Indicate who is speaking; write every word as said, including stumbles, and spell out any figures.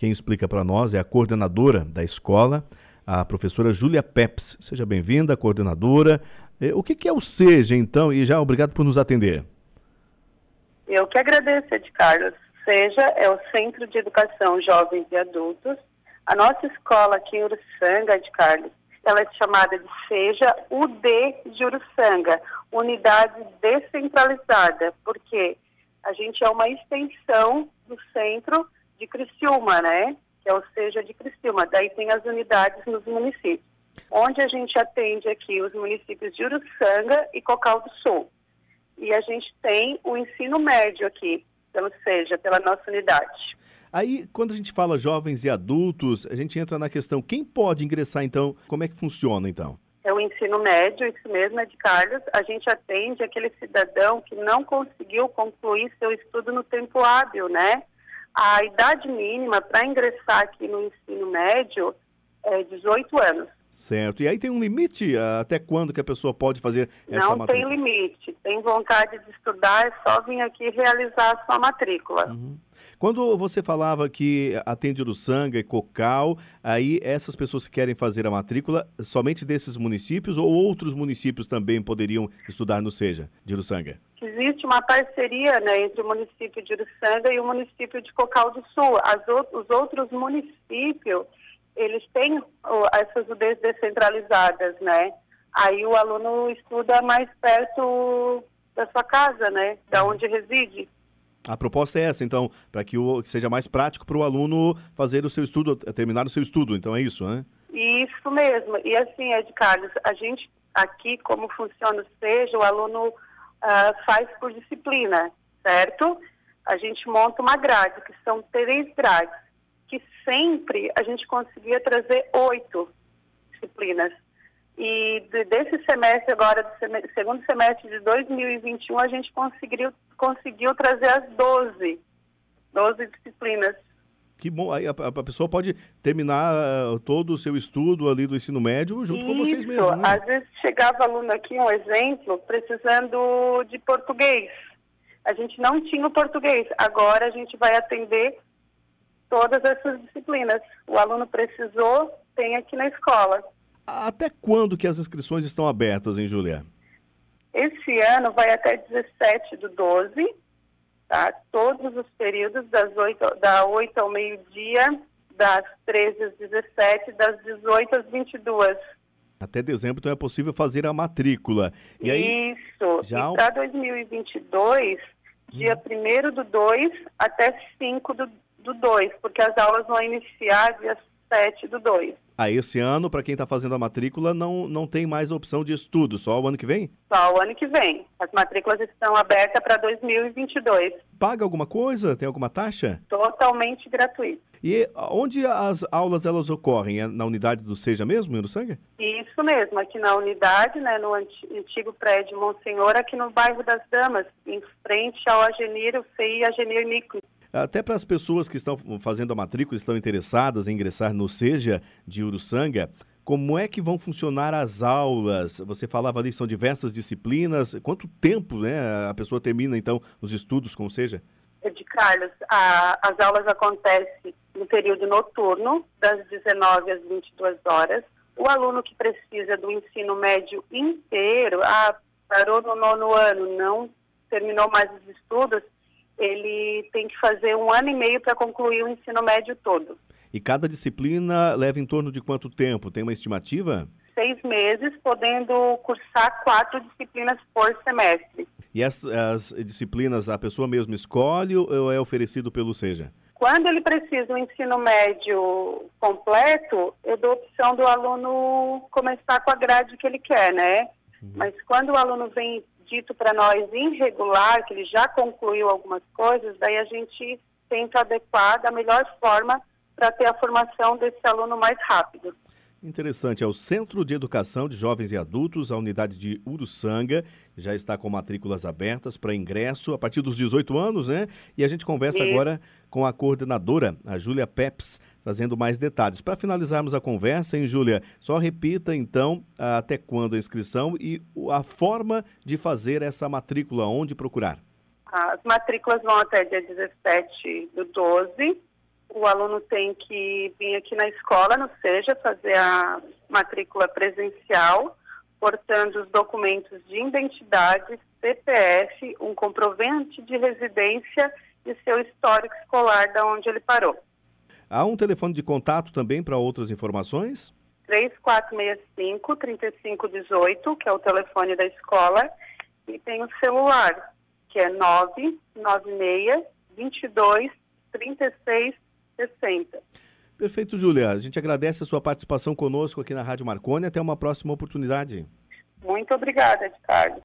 Speaker 1: Quem explica para nós é a coordenadora da escola, a professora Júlia Peps. Seja bem-vinda, coordenadora. O que é o SEJA, então? E já obrigado por nos atender.
Speaker 2: Eu que agradeço, Ed Carlos. SEJA é o Centro de Educação Jovens e Adultos. A nossa escola aqui em Uruçanga, Ed Carlos, ela é chamada de SEJA U D de Uruçanga, Unidade Descentralizada, porque a gente é uma extensão do centro de Criciúma, né? Que é o SEJA de Criciúma. Daí tem as unidades nos municípios, onde a gente atende aqui os municípios de Uruçanga e Cocal do Sul. E a gente tem o ensino médio aqui, pelo SEJA, pela nossa unidade.
Speaker 1: Aí, quando a gente fala jovens e adultos, a gente entra na questão, quem pode ingressar, então? Como é que funciona, então?
Speaker 2: É o ensino médio, isso mesmo, Ed Carlos. A gente atende aquele cidadão que não conseguiu concluir seu estudo no tempo hábil, né? A idade mínima para ingressar aqui no ensino médio é dezoito anos.
Speaker 1: Certo. E aí tem um limite até quando que a pessoa pode fazer essa
Speaker 2: Não
Speaker 1: matrícula?
Speaker 2: Tem limite. Tem vontade de estudar, é só vir aqui realizar a sua matrícula.
Speaker 1: Uhum. Quando você falava que atende Uruçanga e Cocal, aí essas pessoas que querem fazer a matrícula, somente desses municípios ou outros municípios também poderiam estudar no SEJA de Uruçanga?
Speaker 2: Existe uma parceria, né, entre o município de Uruçanga e o município de Cocal do Sul. As, os outros municípios, eles têm oh, essas U Ds descentralizadas, né? Aí o aluno estuda mais perto da sua casa, né, da onde reside.
Speaker 1: A proposta é essa, então, para que o, seja mais prático para o aluno fazer o seu estudo, terminar o seu estudo, então é isso, né?
Speaker 2: Isso mesmo. E assim, Ed Carlos, a gente aqui, como funciona o SEJA, o aluno uh, faz por disciplina, certo? A gente monta uma grade, que são três grades, que sempre a gente conseguia trazer oito disciplinas. E desse semestre agora, do sem, segundo semestre de dois mil e vinte e um, a gente conseguiu, conseguiu trazer as doze, doze disciplinas.
Speaker 1: Que bom, aí a, a pessoa pode terminar uh, todo o seu estudo ali do ensino médio junto
Speaker 2: Isso,
Speaker 1: com vocês mesmos, né?
Speaker 2: Às vezes chegava aluno aqui, um exemplo, precisando de português. A gente não tinha o português, agora a gente vai atender todas essas disciplinas. O aluno precisou, tem aqui na escola.
Speaker 1: Até quando que as inscrições estão abertas, hein, Júlia?
Speaker 2: Esse ano vai até dezessete do doze, tá? Todos os períodos, das oito, da oito ao meio-dia, das treze às dezessete, das dezoito às vinte e duas.
Speaker 1: Até dezembro, então, é possível fazer a matrícula. E aí,
Speaker 2: isso.
Speaker 1: já...
Speaker 2: E para dois mil e vinte e dois, hum. dia primeiro do dois até cinco do dois, porque as aulas vão iniciar dia sete do dois.
Speaker 1: Ah, esse ano, para quem está fazendo a matrícula, não, não tem mais a opção de estudo, só o ano que vem?
Speaker 2: Só o ano que vem. As matrículas estão abertas para dois mil e vinte e dois.
Speaker 1: Paga alguma coisa? Tem alguma taxa?
Speaker 2: Totalmente gratuito.
Speaker 1: E onde as aulas elas ocorrem? É na unidade do SEJA mesmo, em Uruçanga?
Speaker 2: Isso mesmo, aqui na unidade, né, no antigo prédio Monsenhor, aqui no bairro das Damas, em frente ao Agenir, o C I Agenir Nico.
Speaker 1: Até para as pessoas que estão fazendo a matrícula, estão interessadas em ingressar no SEJA de Uruçanga, como é que vão funcionar as aulas? Você falava ali, são diversas disciplinas. Quanto tempo, né, a pessoa termina, então, os estudos com o SEJA?
Speaker 2: De Carlos, a, as aulas acontecem no período noturno, das dezenove às vinte e duas horas. O aluno que precisa do ensino médio inteiro, ah, parou no nono ano, não terminou mais os estudos, ele tem que fazer um ano e meio para concluir o ensino médio todo.
Speaker 1: E cada disciplina leva em torno de quanto tempo? Tem uma estimativa?
Speaker 2: Seis meses, podendo cursar quatro disciplinas por semestre.
Speaker 1: E as, as disciplinas a pessoa mesma escolhe ou é oferecido pelo SEJA?
Speaker 2: Quando ele precisa do ensino médio completo, eu dou a opção do aluno começar com a grade que ele quer, né? Uhum. Mas quando o aluno vem dito para nós irregular, que ele já concluiu algumas coisas, daí a gente tenta adequar da melhor forma para ter a formação desse aluno mais rápido.
Speaker 1: Interessante, é o Centro de Educação de Jovens e Adultos, a unidade de Uruçanga, já está com matrículas abertas para ingresso a partir dos dezoito anos, né? E a gente conversa Isso. agora com a coordenadora, a Júlia Peps, trazendo mais detalhes. Para finalizarmos a conversa, hein, Júlia, só repita, então, até quando a inscrição e a forma de fazer essa matrícula, onde procurar.
Speaker 2: As matrículas vão até dia dezessete do doze. o aluno tem que vir aqui na escola, no SEJA, fazer a matrícula presencial, portando os documentos de identidade, C P F, um comprovante de residência e seu histórico escolar da onde ele parou.
Speaker 1: Há um telefone de contato também para outras informações?
Speaker 2: três quatro seis cinco, três cinco um oito, que é o telefone da escola, e tem o celular, que é nove nove seis, dois dois, três seis seis zero.
Speaker 1: Perfeito, Júlia. A gente agradece a sua participação conosco aqui na Rádio Marconi. Até uma próxima oportunidade.
Speaker 2: Muito obrigada, Ricardo.